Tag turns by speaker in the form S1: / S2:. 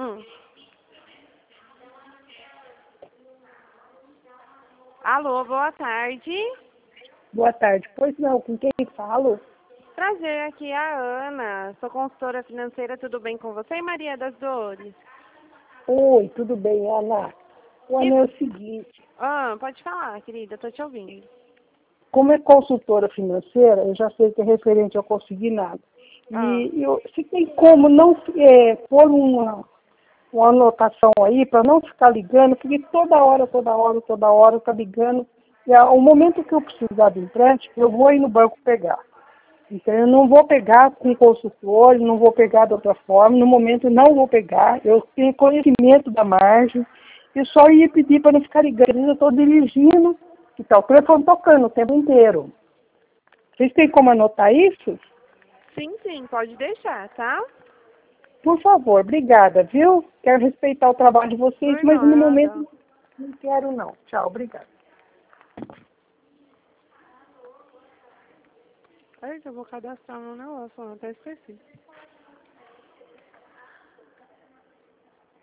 S1: Hum. Alô, boa tarde.
S2: Boa tarde. Pois não, com quem falo?
S1: Prazer, aqui é a Ana. Sou consultora financeira, tudo bem com você e Maria das Dores?
S2: Oi, tudo bem, Ana? O Ana, é o seguinte,
S1: Pode falar, querida, tô te ouvindo.
S2: como é consultora financeira, eu já sei que é referente ao consignado. Se tem como não pôr uma anotação aí para não ficar ligando, porque toda hora tá ligando. E ao momento que eu precisar do empréstimo, eu vou aí no banco pegar. Então, eu não vou pegar com consultor, não vou pegar de outra forma. No momento, não vou pegar. Eu tenho conhecimento da margem. Eu só ia pedir para não ficar ligando. Eu estou dirigindo e tá o telefone tocando o tempo inteiro. Vocês têm como anotar isso?
S1: Sim, pode deixar, tá?
S2: Por favor, obrigada, viu? Quero respeitar o trabalho de vocês,
S1: Por
S2: mas no
S1: nada.
S2: momento não quero não. Tchau, obrigada.
S1: Ai, eu vou cadastrar meu negócio, eu até esqueci.